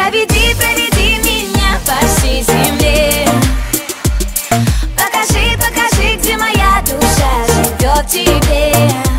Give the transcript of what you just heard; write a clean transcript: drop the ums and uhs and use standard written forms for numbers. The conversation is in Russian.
Проведи, проведи меня по всей земле. Покажи, покажи, где моя душа живет в тебе.